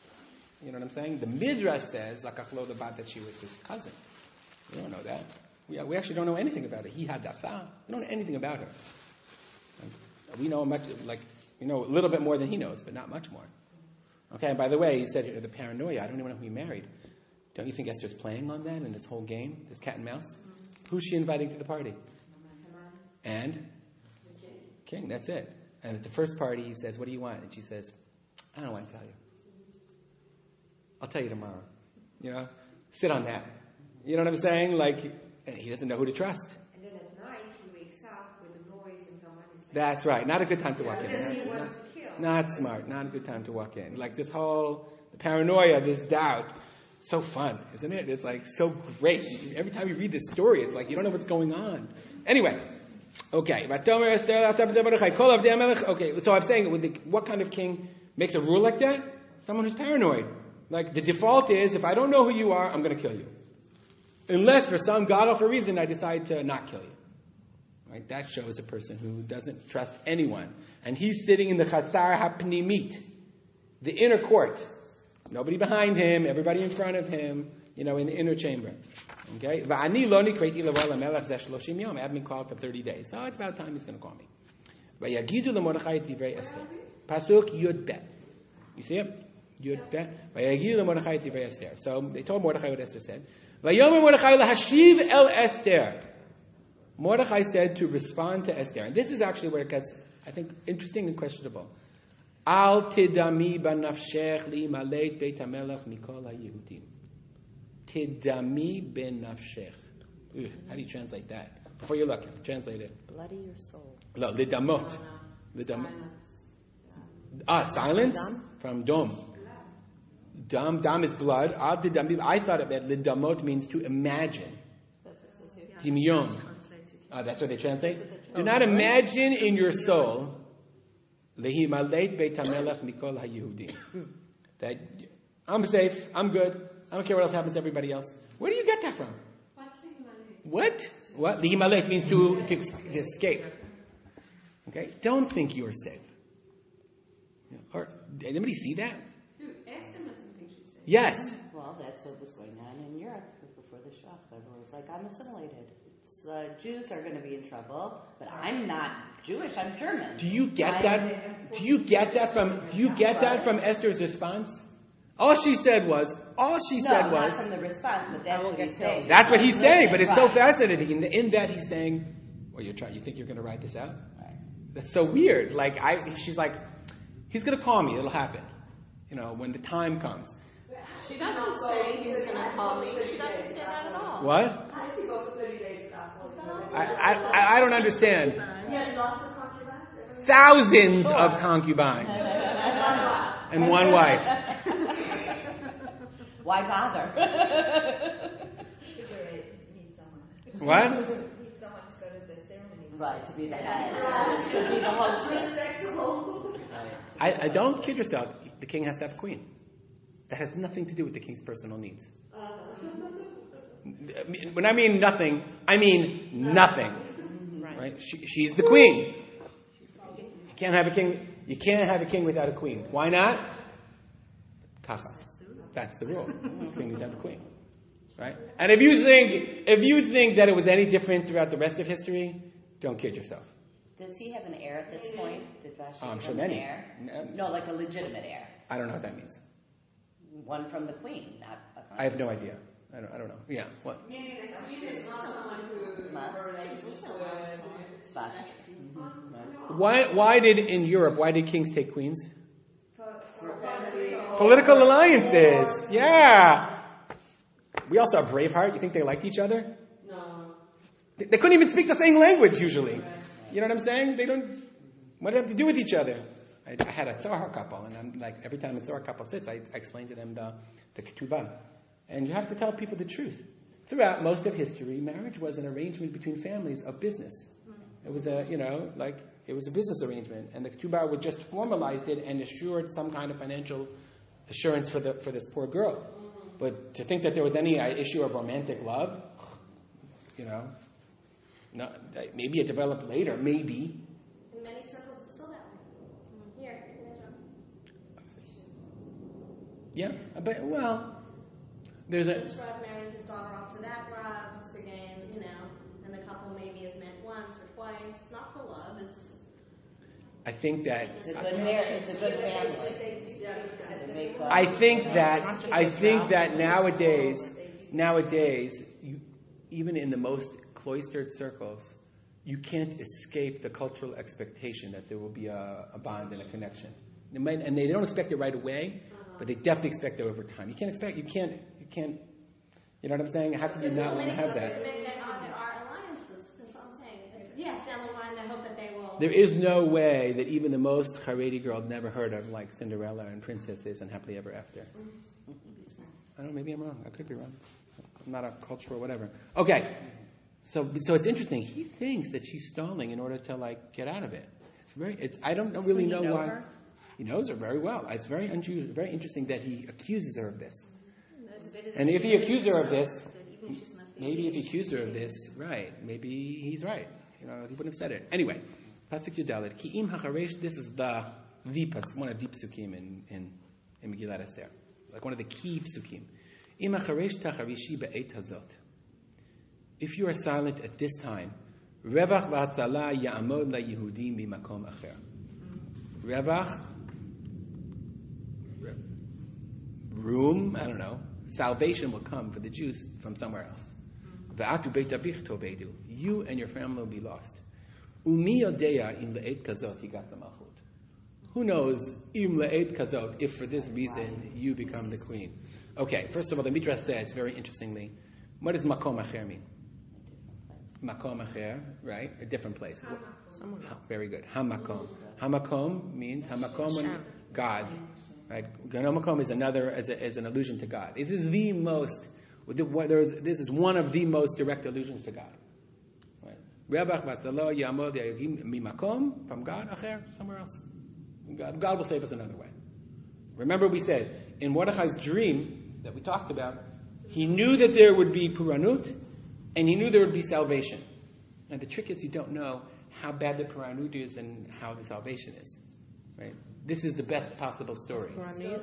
You know what I'm saying? The Midrash says, Lakach lo lebat, that she was his cousin. We don't know that. We actually don't know anything about her. He had Hadassah. We don't know anything about her. We know much, we know a little bit more than he knows, but not much more. Okay, and by the way, he said the paranoia, I don't even know who he married. Don't you think Esther's playing on that in this whole game, this cat and mouse? Who's she inviting to the party? And? The king, that's it. And at the first party, he says, what do you want? And she says, I don't want to tell you. I'll tell you tomorrow. Sit on that. You know what I'm saying? And he doesn't know who to trust. And then at night, he wakes up with the noise and Haman is That's right. Not a good time to walk in. Does he want to kill? Not smart. Not a good time to walk in. This whole the paranoia, this doubt. So fun, isn't it? It's so great. Every time you read this story, it's you don't know what's going on. Anyway, okay. Okay, so I'm saying, what kind of king makes a rule like that? Someone who's paranoid. The default is, if I don't know who you are, I'm going to kill you. Unless for some god-awful reason I decide to not kill you. Right? That shows a person who doesn't trust anyone. And he's sitting in the chatzar hapnimit, the inner court. Nobody behind him, everybody in front of him, in the inner chamber. Okay? I haven't been called for 30 days. So it's about time he's going to call me. Pasuk Yud Bet. You see it? Yud Bet. So they told Mordechai what Esther said. Mordechai said to respond to Esther. And this is actually where it gets, I think, interesting and questionable. Al tidami banafshech li'maleit beit hamelech mikol haYehudim. Tidami benafshech. How do you translate that? Before you look, translate it. Bloody your soul. No, lidamot. Silence? From dom. Dam is blood. I thought it meant lidamot means to imagine. That's what it says here. Dimion. That's what they translate. Do not imagine in your soul lehimaleit beit hamelech mikol haYehudim. That I'm safe, I'm good, I don't care what else happens to everybody else. Where do you get that from? What? Lehimaleit means to escape. Okay? Don't think you're safe. Or, did anybody see that? Esther mustn't think she's safe. Yes. Well, that's what was going on in Europe before the Shoah. Everyone was like, I'm assimilated. Jews are going to be in trouble, but I'm not Jewish. I'm German. Do you get that? Do you get that from Esther's response? All she said was. Not from the response, but that's what he's saying. That's what he's saying, but it's so fascinating. In that he's saying, well, you think you're going to ride this out? Right. That's so weird. She's like, he's going to call me. It'll happen. When the time comes. She doesn't say he's going to call me. She doesn't say that at all. What? I don't understand. Thousands of concubines. And one wife. Why bother? Need someone. What? Need someone to go to the ceremony. Right, to be the head. To be the hostess. I don't kid yourself. The king has to have a queen. That has nothing to do with the king's personal needs. When I mean nothing, I mean nothing. Right? She's the queen. You can't have a king. You can't have a king without a queen. Why not? Kacha. That's the rule. The queen needs to have a queen. Right? And if you think that it was any different throughout the rest of history, don't kid yourself. Does he have an heir at this point? Did Vashti I'm have sure an many. heir? No, like a legitimate heir. I don't know what that means. One from the queen, not a concubine. I have no idea. I don't know. Yeah. What? Meaning the queen is not someone who relates with Vashti. Why did kings take queens? Political alliances. Yeah. We all saw Braveheart. You think they liked each other? No. They couldn't even speak the same language usually. You know what I'm saying? They don't. What do they have to do with each other? I had a Zohar couple, and I'm like, every time a Zohar couple sits, I explain to them the ketubah. And you have to tell people the truth. Throughout most of history, marriage was an arrangement between families of business. It was it was a business arrangement, and the ketubah would just formalize it and assured some kind of financial assurance for this poor girl. But to think that there was any issue of romantic love, no, maybe it developed later, maybe. In many circles, it's still that way. Here, in this room. Yeah, but, there's a... This Rav marries his daughter off to that Rav, again, I think that It's a good marriage. It's a good family. I think that nowadays, even in the most cloistered circles, you can't escape the cultural expectation that there will be a bond and a connection. And they don't expect it right away, but they definitely expect it over time. You can't, you know what I'm saying? How can you not want to have that? There is no way that even the most Haredi girl never heard of like Cinderella and princesses and happily ever after. I don't know, maybe I'm wrong. I could be wrong. I'm not a cultural whatever. Okay. So it's interesting. He thinks that she's stalling in order to like get out of it. I don't really know why. Her? He knows her very well. It's very unusual, very interesting that he accuses her of this. And if he accused her of this, maybe if he accused her of this, right, maybe he's right. He wouldn't have said it. Anyway, Pasuk Yudalet, Ki'im HaCharesh, this is the pasuk, one of the psukim in Megillat Esther. Like one of the key psukim. Im HaCharesh Tacharishi Be'et Hazot. If you are silent at this time, Revach v'Hatzala Ya'amod LaYehudim Bimakom Acher. Revach, room, I don't know, salvation will come for the Jews from somewhere else. V'atu Beit Abich Tovedu. You and your family will be lost. Umi yodeya im le'et kazot higat malchut. Who knows im le'et kazot, if for this reason you become the queen. Okay, first of all, the Midrash says, very interestingly, what does makom acher mean? Makom acher, right? A different place. Very good. Hamakom. Hamakom means hamakom, God. Right? Hamakom is is an allusion to God. This is this is one of the most direct allusions to God. Revach v'Hatzala Ya'amod LaYehudim Mimakom, from God acher, somewhere else. God will save us another way. Remember, we said in Mordechai's dream that we talked about, he knew that there would be Puranut, and he knew there would be salvation. And the trick is you don't know how bad the Puranut is and how the salvation is. Right? This is the best possible story.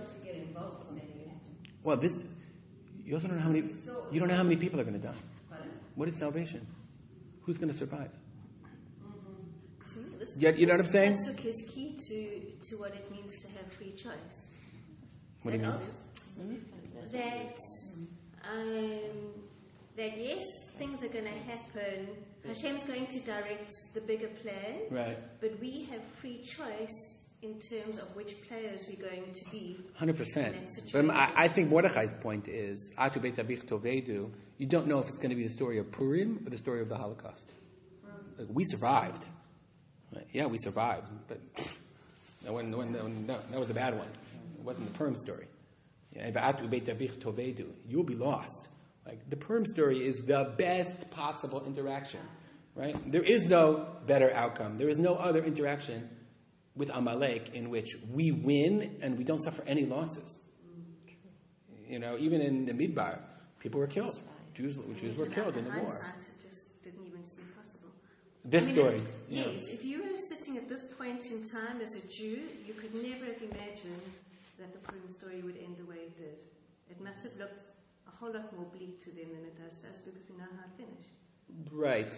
Well, you also don't know how many. You don't know how many people are going to die. What is salvation? Who's going to survive? You know what I'm saying? Pasuk is key to what it means to have free choice. What do you mean? That yes, things are going to happen. Hashem's going to direct the bigger plan. Right. But we have free choice in terms of which players we're going to be. 100%. But I think Mordechai's point is, Atu Beit Abich Tovedu, you don't know if it's going to be the story of Purim or the story of the Holocaust. Like, we survived. Yeah, we survived. But that was a bad one. It wasn't the Purim story. Atu Beit Abich Tovedu, you'll be lost. Like, the Purim story is the best possible interaction. Right? There is no better outcome. There is no other interaction with Amalek in which we win and we don't suffer any losses. Even in the Midbar, people were killed. Jews were killed in the war. It just didn't even seem possible. This story. Yes, if you were sitting at this point in time as a Jew, you could never have imagined that the Purim story would end the way it did. It must have looked a whole lot more bleak to them than it does to us because we know how it finished. Right.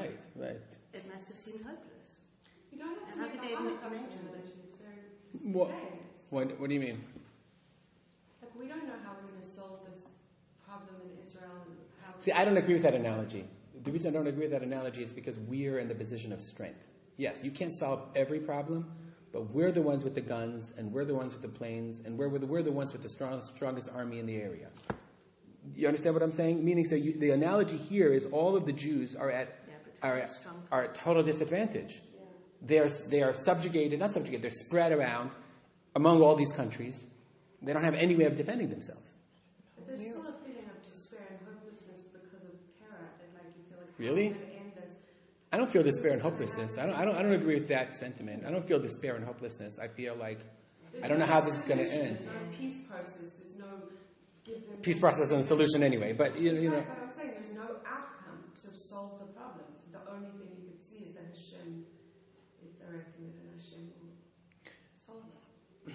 It must have seemed hopeless. You don't have to make a Hanukkah religion. It's very what do you mean? Like, we don't know how we're going to solve this problem in Israel. See, I don't agree with that analogy. The reason I don't agree with that analogy is because we're in the position of strength. Yes, you can't solve every problem, but we're the ones with the guns, and we're the ones with the planes, and we're the ones with the strongest army in the area. You understand what I'm saying? Meaning, the analogy here is all of the Jews are at total disadvantage. They are subjugated, not subjugated, they're spread around among all these countries. They don't have any way of defending themselves. But there's still a feeling of despair and hopelessness because of terror. That, like, you feel like, really? how are we going to end this? I don't feel despair and hopelessness. I don't agree with that sentiment. I don't feel despair and hopelessness. I feel like I don't know how this is going to end. There's no peace process. There's no peace process and solution anyway. But you know. But I'm saying there's no outcome to solve the problems. The only thing you could see is that Hashem is directing it, and Hashem will solve it.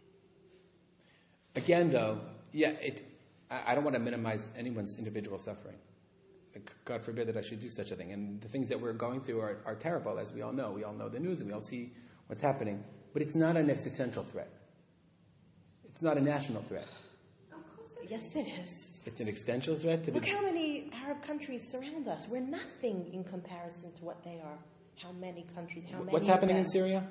Again, though, I don't want to minimize anyone's individual suffering. God forbid that I should do such a thing. And the things that we're going through are terrible, as we all know. We all know the news, and we all see what's happening, but it's not an existential threat. It's not a national threat. Of course yes, it is. It's an existential threat to Look how many Arab countries surround us. We're nothing in comparison to what they are. How many countries, how many... What's happening in Syria?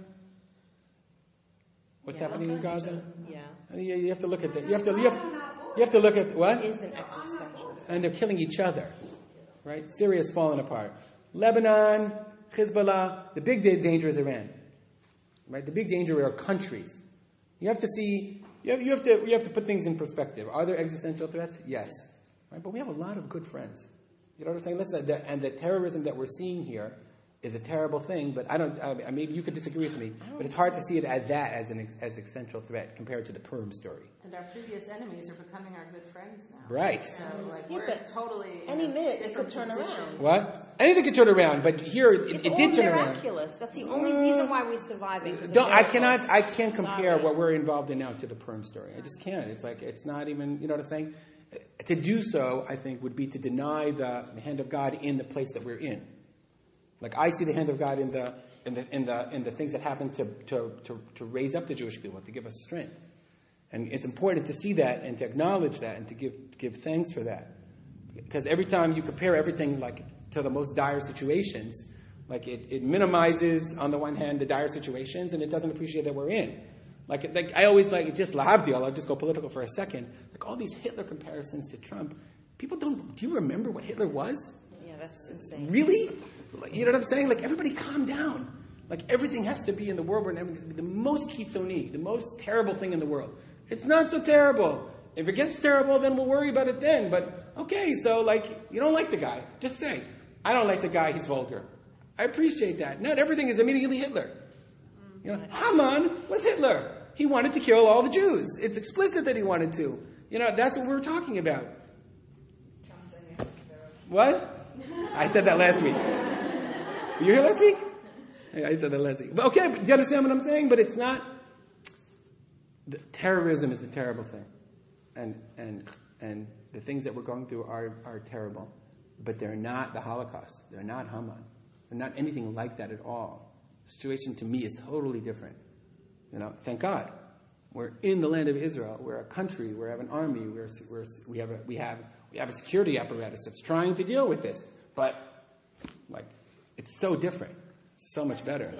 What's happening in Gaza? Yeah. You have to look at that. You have to look at what? It is an existential. And they're killing each other. Right? Syria's falling apart. Lebanon, Hezbollah, the big danger is Iran. Right? The big danger are countries. You have to see, you have to put things in perspective. Are there existential threats? Yes. Right? But we have a lot of good friends. You know what I'm saying? And the terrorism that we're seeing here is a terrible thing, but maybe you could disagree with me, but it's hard to see it as an existential threat compared to the Purim story. And our previous enemies are becoming our good friends now. Right. So, we're totally any minute it could different turn position. around. What? Anything could turn around, but here it did turn around. It's miraculous. That's the only reason why we're surviving. I can't compare what we're involved in now to the Purim story. I just can't. It's not even, you know what I'm saying? To do so, I think, would be to deny the hand of God in the place that we're in. Like I see the hand of God in the things that happen to raise up the Jewish people, to give us strength. And it's important to see that and to acknowledge that and to give thanks for that. Because every time you compare everything like to the most dire situations, like it minimizes on the one hand the dire situations and it doesn't appreciate that we're in. Like I always just lahavdil, I'll just go political for a second. Like all these Hitler comparisons to Trump, people do you remember what Hitler was? Yeah, that's insane. Really? You know what I'm saying? Like, everybody calm down. Like, everything has to be in the world where everything has to be the most kitzoni, the most terrible thing in the world. It's not so terrible. If it gets terrible, then we'll worry about it then. But, okay, so, you don't like the guy. Just say, I don't like the guy, he's vulgar. I appreciate that. Not everything is immediately Hitler. You know, Haman was Hitler. He wanted to kill all the Jews. It's explicit that he wanted to. You know, that's what we're talking about. What? I said that last week. You were here last week? Yeah, I said that last week. But okay, do you understand what I'm saying? But it's not... terrorism is a terrible thing. And the things that we're going through are terrible. But they're not the Holocaust. They're not Haman. They're not anything like that at all. The situation to me is totally different. You know, thank God. We're in the land of Israel. We're a country. We have an army. We have a security apparatus that's trying to deal with this. But, it's so different. So much better.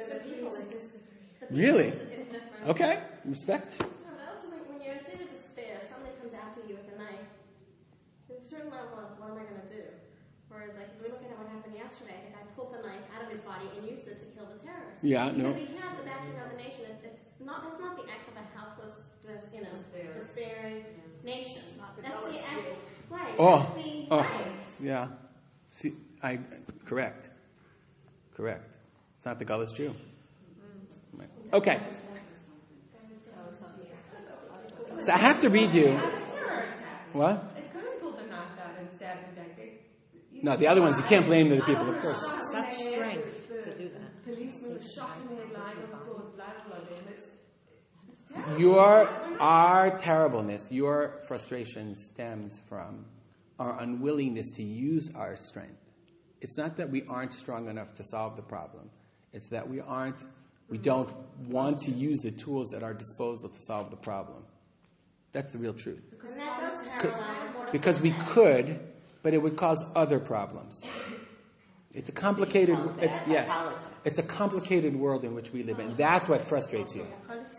Really? Okay. Respect. No, but also when you're in a state of despair, somebody comes after you with a knife, there's a certain level of what am I going to do? Whereas, if we look at what happened yesterday, the guy pulled the knife out of his body and used it to kill the terrorist. Yeah, no. Because he had the backing of the nation. That's not the act of a helpless, despairing nation. That's the act. Right. Right. Yeah. See, correct. It's not the Gullus Jew. Right. Okay. So I have to read you. What? They could have pulled the knife out and stabbed him back. No, the other ones, you can't blame the people, of course. Such strength to do that. Policemen shot him in the line on the floor with blood all over him. It's terrible. Our terribleness, your frustration stems from our unwillingness to use our strength. It's not that we aren't strong enough to solve the problem. It's that we don't want to use the tools at our disposal to solve the problem. That's the real truth. Because we could, but it would cause other problems. It's a complicated, it's a complicated world in which we live in. That's what frustrates you.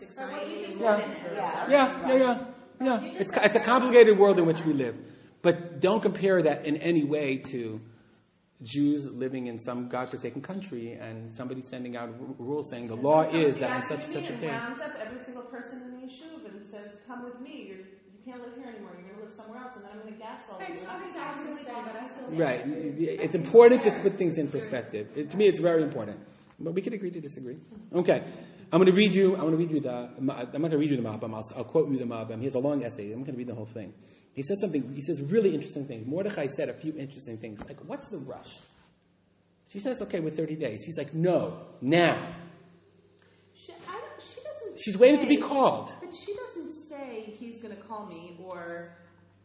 Yeah. It's a complicated world in which we live. But don't compare that in any way to Jews living in some godforsaken country and somebody sending out rules saying the law is that on such a day. Rounds up every single person in the yeshuv and says, "Come with me. You can't live here anymore. You're going to live somewhere else, and then I'm going to gas all you." Right. It's important just to put things in perspective. To me, it's very important. But we can agree to disagree. Okay. I'm going to read you the Malbim. I'll quote you the Malbim. He has a long essay. I'm going to read the whole thing. He says really interesting things. Mordechai said a few interesting things. Like, what's the rush? She says, okay, with 30 days. He's like, no, now. She's waiting to be called. But she doesn't say he's going to call me, or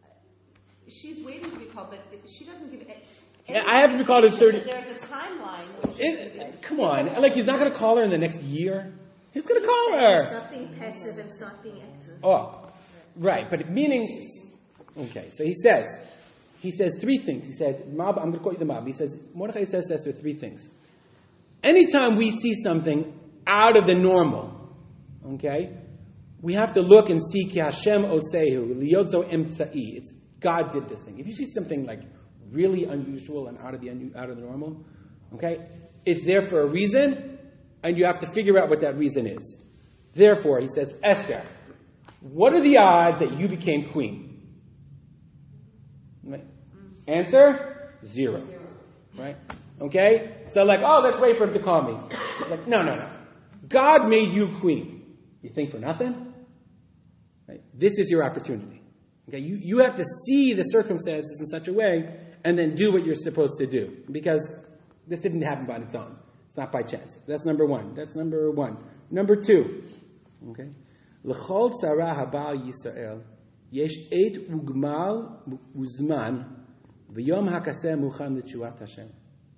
she's waiting to be called, but she doesn't give it. I have to be called in 30. There's a timeline Come on. Like, he's not going to call her in the next year. He's going to call her. Stop being passive and start being active. Oh, right. But meaning, okay, so he says 3 things. He said, I'm going to quote you the Mab. He says, Mordechai says to Esther 3 things. Anytime we see something out of the normal, okay, we have to look and see ki Hashem osehu, liyotzo emtza'i. It's God did this thing. If you see something like really unusual and out of the normal, okay, it's there for a reason, and you have to figure out what that reason is. Therefore, he says, Esther, what are the odds that you became queen? Right? Answer? 0. Right? Okay? So like, let's wait for him to call me. Like, no. God made you queen. You think for nothing? Right? This is your opportunity. Okay? You have to see the circumstances in such a way and then do what you're supposed to do. Because this didn't happen by its own. It's not by chance. That's number 1. Number 2. Okay? L'chol tzara haba Yisrael yesh eit ugmal uzman v'yom hakaseh muchan l'tshuvat Hashem.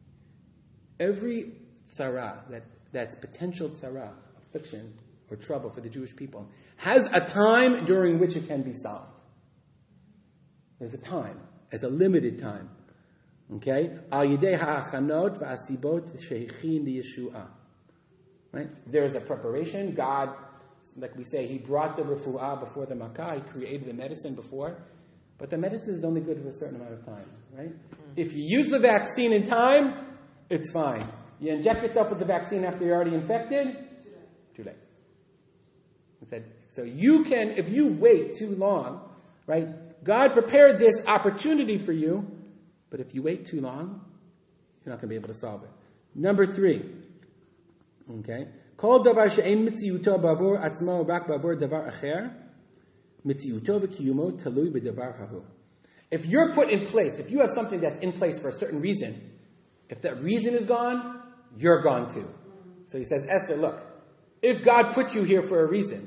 Every tzara, that's potential tzara, affliction or trouble for the Jewish people, has a time during which it can be solved. There's a time. It's a limited time. Okay? Al yidei ha'achanot v'asibot sheichin liyeshua. Right? There is a preparation. God, like we say, He brought the refuah before the makkah. He created the medicine before. But the medicine is only good for a certain amount of time. Right? If you use the vaccine in time, it's fine. You inject yourself with the vaccine after you're already infected, too late. He said, so you can, if you wait too long, right? God prepared this opportunity for you, but if you wait too long, you're not going to be able to solve it. Number 3, okay? Kol davar she'ein mitziuto bavur atzmo rak bavur davar acher, mitziuto v'kiyumo talui b'davar hahu. If you're put in place, if you have something that's in place for a certain reason, if that reason is gone, you're gone too. So he says, Esther, look, if God put you here for a reason,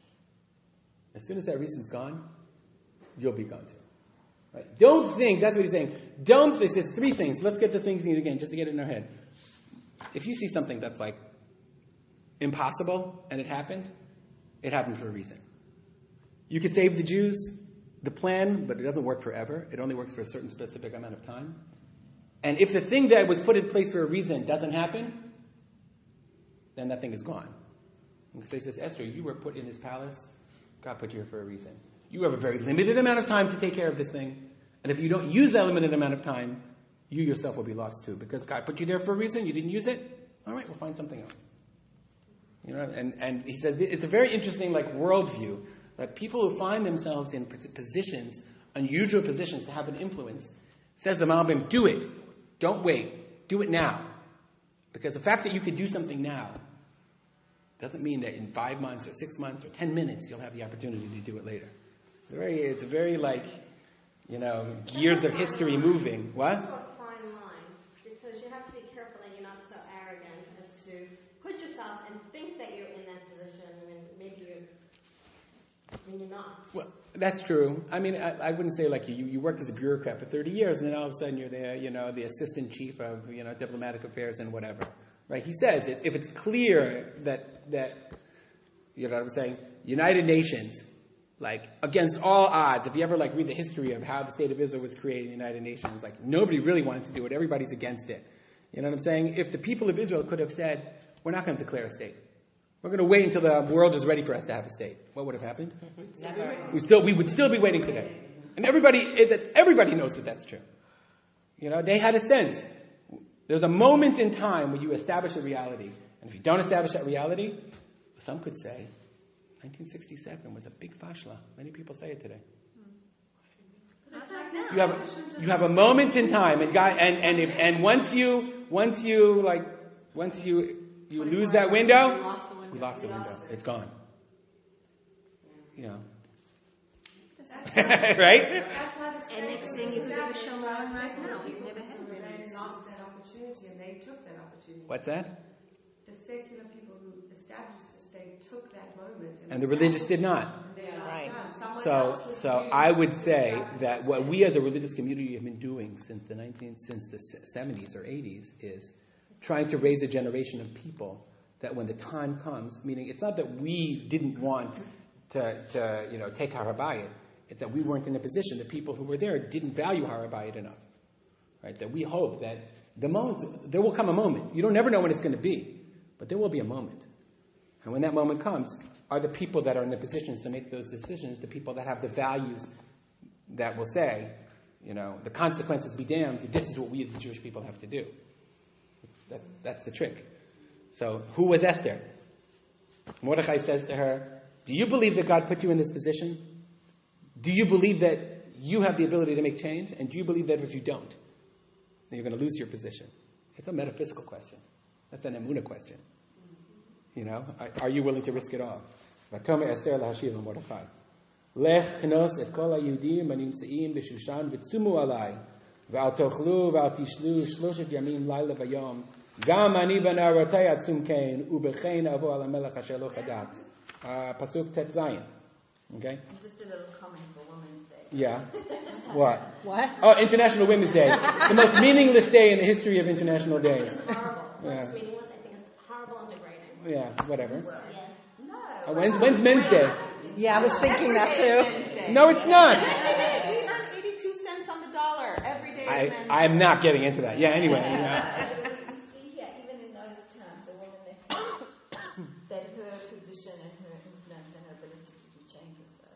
as soon as that reason's gone, you'll be gone too. Right? Don't think, that's what he's saying. He says 3 things. Let's get the things again, just to get it in our head. If you see something that's like impossible and it happened for a reason. You could save the Jews, the plan, but it doesn't work forever. It only works for a certain specific amount of time. And if the thing that was put in place for a reason doesn't happen, then that thing is gone. And so he says, Esther, you were put in this palace. God put you here for a reason. You have a very limited amount of time to take care of this thing. And if you don't use that limited amount of time, you yourself will be lost too. Because God put you there for a reason. You didn't use it. All right, we'll find something else. You know, and he says it's a very interesting worldview that people who find themselves in positions, unusual positions to have an influence, says the Malbim, do it. Don't wait. Do it now. Because the fact that you can do something now doesn't mean that in 5 months or 6 months or 10 minutes you'll have the opportunity to do it later. It's very gears of history moving. What? It's a fine line, because you have to be careful that you're not so arrogant as to put yourself and think that you're in that position when maybe you're not. Well, that's true. I mean, I wouldn't say you worked as a bureaucrat for 30 years and then all of a sudden you're the assistant chief of, diplomatic affairs and whatever. Right? He says if it's clear that you know what I'm saying, United Nations, against all odds, if you ever read the history of how the state of Israel was created in the United Nations, nobody really wanted to do it. Everybody's against it. You know what I'm saying? If the people of Israel could have said, we're not going to declare a state. We're going to wait until the world is ready for us to have a state. What would have happened? We would still be waiting today. And everybody knows that that's true. They had a sense. There's a moment in time where you establish a reality. And if you don't establish that reality, some could say 1967 was a big fashla. Many people say it today. You have a moment in time, and once you lose that window, you lost the window. It's gone. Right? And next thing you could have a show on right now. You've never had it. They lost that opportunity and they took that opportunity. What's that? The secular people who established the state took that moment. And the religious did not. Right. So I would say that what we as a religious community have been doing since the 70s or 80s is trying to raise a generation of people that when the time comes, meaning it's not that we didn't want to take Har HaBayit, it's that we weren't in a position, the people who were there didn't value Har HaBayit enough. Right? That we hope that there will come a moment. You don't never know when it's going to be, but there will be a moment. And when that moment comes, are the people that are in the positions to make those decisions, the people that have the values that will say, the consequences be damned, this is what we as the Jewish people have to do. That's the trick. So, who was Esther? Mordechai says to her, do you believe that God put you in this position? Do you believe that you have the ability to make change? And do you believe that if you don't, then you're going to lose your position? It's a metaphysical question. That's an emunah question. Are you willing to risk it all? Vatomer Esther lahashiv Mordechai. Lech knos et kol hayudim hanimtzeim b'Shushan v'tzumu alai v'al tochlu v'al tishlu shloshet yamim laila v'yom gam ani b'na'arotay atzum kein u'bechein avo al hamelech asher lo chadat. Pasuk Tet Zayin. Okay? Just a little comment for Women's Day. Yeah. What? What? Oh, International Women's Day. The most meaningless day in the history of international days. It's horrible. Yeah. It's meaningless. I think it's horrible and degrading. Yeah, whatever. Yeah. When's Men's Day? Yeah, I was thinking that too. No, it's not. We earn 82 cents on the dollar every day. I'm not getting into that. Yeah, anyway. You see here, even in those times, a woman that her position and her influence and her ability to do change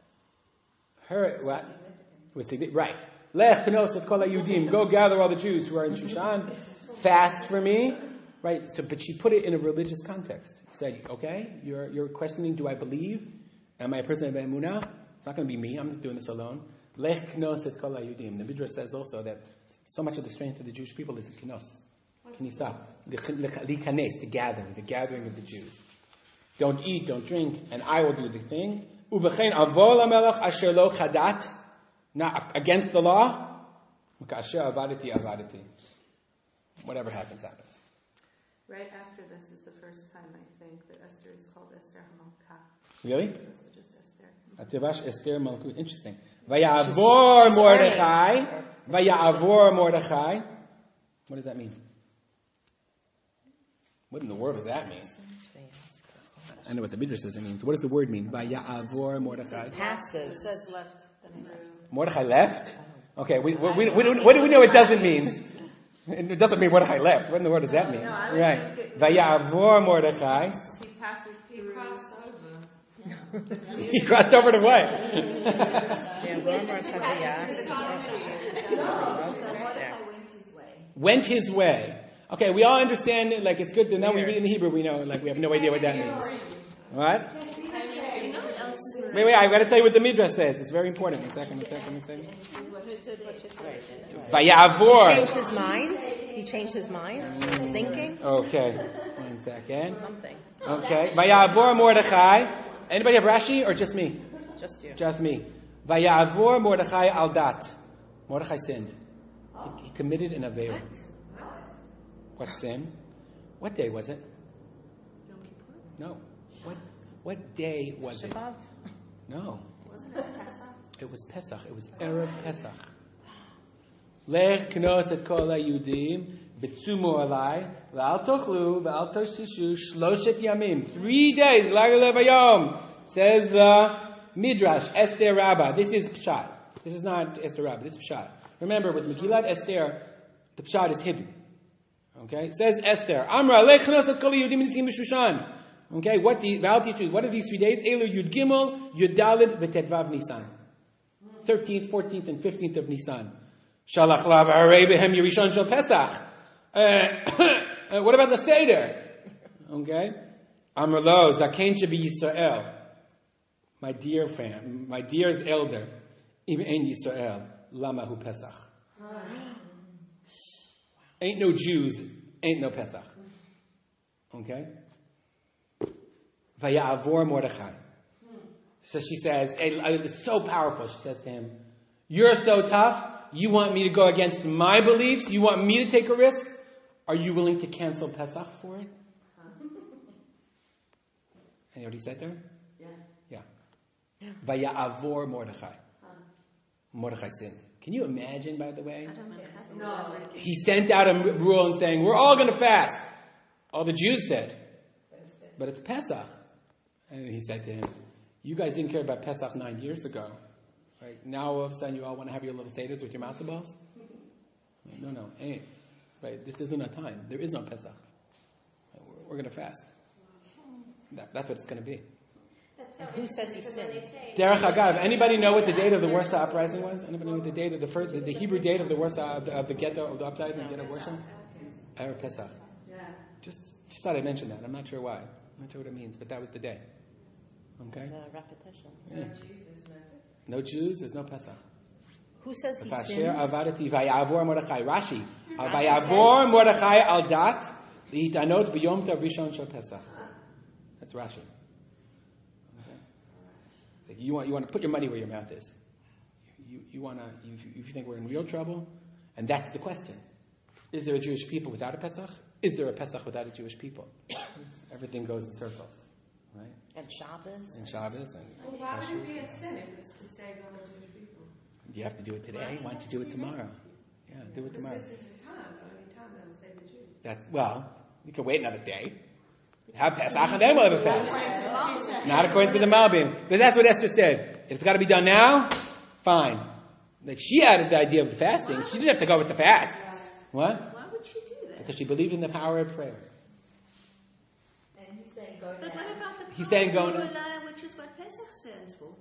was What? Significant. Right. Lech knos et kol hayudim. Go gather all the Jews who are in Shushan. Fast for me. Right. So, but she put it in a religious context. She said, okay, you're questioning, do I believe? Am I a person of emunah? It's not going to be me. I'm not doing this alone. Lech knos et kol hayudim. The Midrash says also that so much of the strength of the Jewish people is the knos. Knisa. Likanes, the gathering of the Jews. Don't eat, don't drink, and I will do the thing. Uvechein avol hamelech asher lo chadat. Not against the law. Asher avadati. Whatever happens, happens. Right after this is the first time, I think, that Esther is called Esther HaMalka. Really? Opposed to just Esther. Ativash Esther Malkut. Interesting. Vayavor Mordechai. Vayavor Mordechai. What does that mean? What in the world does that mean? I know what the Midrash says it means. What does the word mean? Vayavor Mordechai. Passes. It says left. Mordechai left? Okay, what do we know it doesn't mean? It doesn't mean Mordechai left. What in the world does that mean? Right. Vayavor Mordechai. He passes through. He crossed over to what? Went his way. Okay, we all understand it. Like, it's good. Now we read in the Hebrew, we know. Like, we have no idea what that means. What? Wait, I've got to tell you what the Midrash says. It's very important. One second. Vayavor. He changed his mind? He changed his mind? His thinking? Okay. 1 second. Something. Okay. Vayavor Mordechai. Anybody have Rashi or just me? Just you. Just me. Vayavor Mordechai al dat. Mordechai sinned. He committed an avera. What sin? What day was it? No. What day was it? No. Wasn't it Pesach? It was Pesach. It was Erev Pesach. Lech knos et kol hayudim b'tzumu alai v'al tochlu v'al toshishu shloshet yamim. 3 days. L'agale v'yom. Says the Midrash, Esther Rabbah. This is Pshat. This is not Esther Rabbah. This is Pshat. Remember, with Megillat Esther, the Pshat is hidden. Okay? It says Esther. Amra lech knos et kol hayudim b'tzim b'Shushan. Okay? What are these 3 days? Elu Yud Gimel, Yud Daled, v'Tetvav Nisan. 13th, 14th, and 15th of Nisan. Shalach lav harei behem Yerishon shel Pesach. What about the Seder? Okay? Amar lo, Zaken shebi Yisrael. My dearest elder, even in Yisrael, lama hu Pesach. Ain't no Jews, ain't no Pesach. Okay? Vayavor Mordechai. So she says, it's so powerful. She says to him, you're so tough. You want me to go against my beliefs? You want me to take a risk? Are you willing to cancel Pesach for it? And you know what he said to her? Yeah. Vayavor Mordechai. Mordechai sinned. Can you imagine, by the way? No. He sent out a rule and saying, we're all going to fast. All the Jews said, but it's Pesach. And he said to him, you guys didn't care about Pesach 9 years ago. Right? Now all of a sudden you all want to have your little seders with your matzo balls? No, ain't. Right? This isn't a time. There is no Pesach. We're going to fast. That's what it's going to be. And who says he sinned? Derech Agav. Anybody know what the date of the Warsaw Uprising was? Anybody know what the date of the Hebrew date of the Warsaw of the ghetto of the uprising, ghetto of Warsaw? Erev Pesach. Just thought I'd mention that. I'm not sure why. I'm not sure what it means, but that was the day. Okay. It's a repetition. Yeah. No Jews. There's no Pesach. Who says he Rashi. Vayavor Mordechai al dat lihitanot b'yom tov rishon shel Pesach. That's Rashi. Okay. You want to put your money where your mouth is. If you think we're in real trouble, and that's the question: is there a Jewish people without a Pesach? Is there a Pesach without a Jewish people? Everything goes in circles, right? And Shabbos. Well, why would it be a sin if it's to say go to Jewish people? You have to do it today. Why don't you do it tomorrow? Yeah, do it tomorrow. This is the only time they'll say the Jews. You can wait another day. Have Pesach and then we'll have a fast. Not according to the Malbim. But that's what Esther said. If it's got to be done now, fine. Like she added the idea of the fasting. She didn't have to go with the fast. What? Why would she do that? Because she believed in the power of prayer. And he's saying go But now. what about the He's saying go now. Pula, which is what Pesach stands for?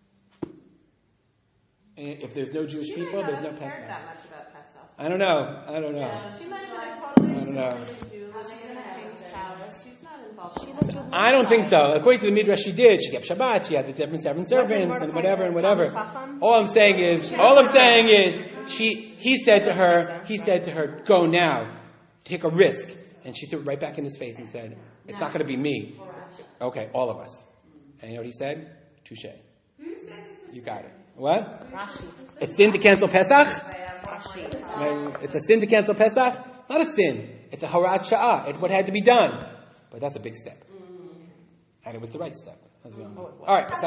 And if there's no Jewish people, there's no cared Pesach. that much about Pesach. I don't know. She might have been a totally I don't know. Jew living in a king's palace. She's not involved. I don't think so. According to the Midrash, she did. She kept Shabbat. She had the seven servants and whatever. All I'm saying is, he said to her, go now, take a risk. And she threw it right back in his face and said, it's not going to be me. Okay, all of us. And you know what he said? Touche. Who says it's a You got it. What? Rashi. It's sin to cancel Pesach? Rashi. It's a sin to cancel Pesach? Not a sin. It's a harat sha'ah. It's what had to be done. But that's a big step. And it was the right step. All right.